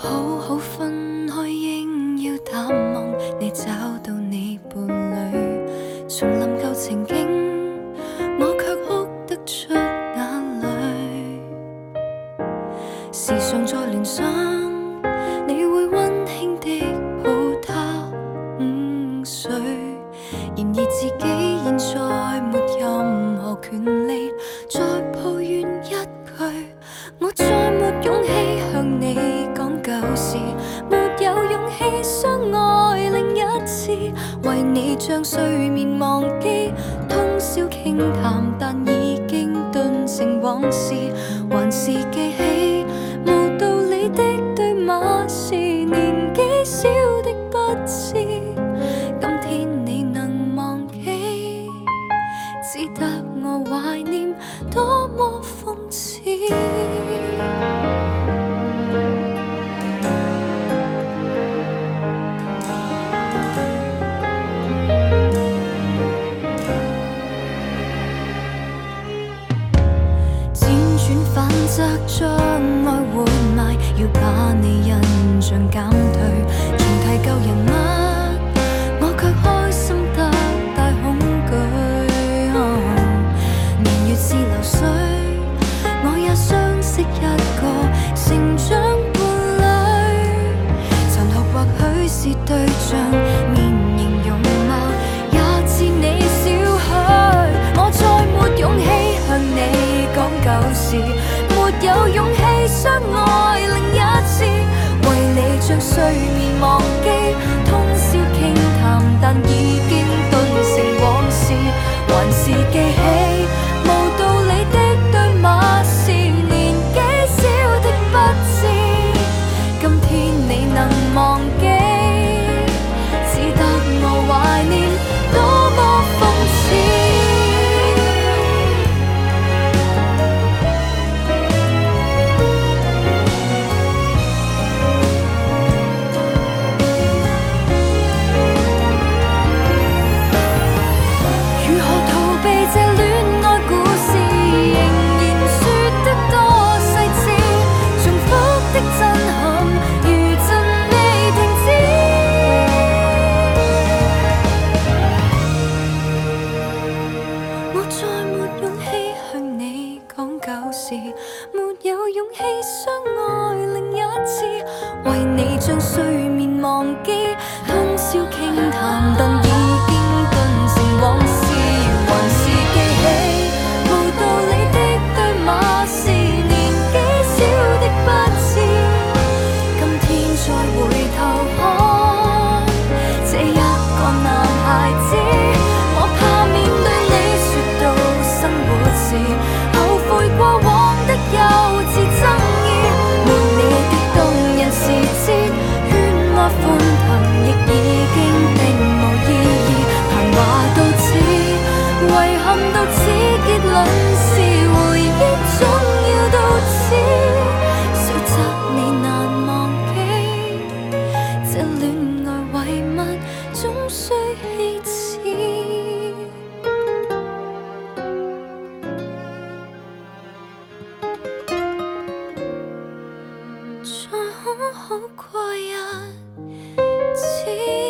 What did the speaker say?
好好分開，應要淡忘你，找到你伴侶，重臨舊情景，我卻哭得出眼淚。時常在聯想，你會溫馨的抱他午睡，然而自己現在沒任何權利再抱怨一句，我再沒勇氣向你講舊事，沒有勇氣相愛另一次，為你將睡眠忘記，通宵傾談，但已經頓成往事，還是記起無道理的對罵是年紀小的不知，今天你能忘記，只得我懷念，多麼諷刺。反側將愛活埋，要把你印象減退，重提舊人物，我卻開心得大恐懼。年月是流水，我也相識一個成長伴侶，殘酷或許是對象，面型容貌也似你少許，我再沒勇氣向你講舊事，沒有勇氣相愛另一次，為你將睡眠忘記，通宵傾談，但已經頓成往事，還是記起無道理的對罵是年紀小的不知，今天你能忘記，只得我懷念，多麼諷刺。沒有勇氣相愛另一次，為你將睡眠忘記，通宵傾談，但已經頓成往事，還是記起無道理的對罵是年紀小的不知，今天再回頭看這一個男孩子，我怕面對你說到生活時後悔過往的幼稚爭議，沒你的動人時節，喧譁歡騰亦已經並無意義，談話到此，遺憾到此，結論是回憶總要到此，雖則你難忘記，這戀愛遺物總需棄置。再好好過日子。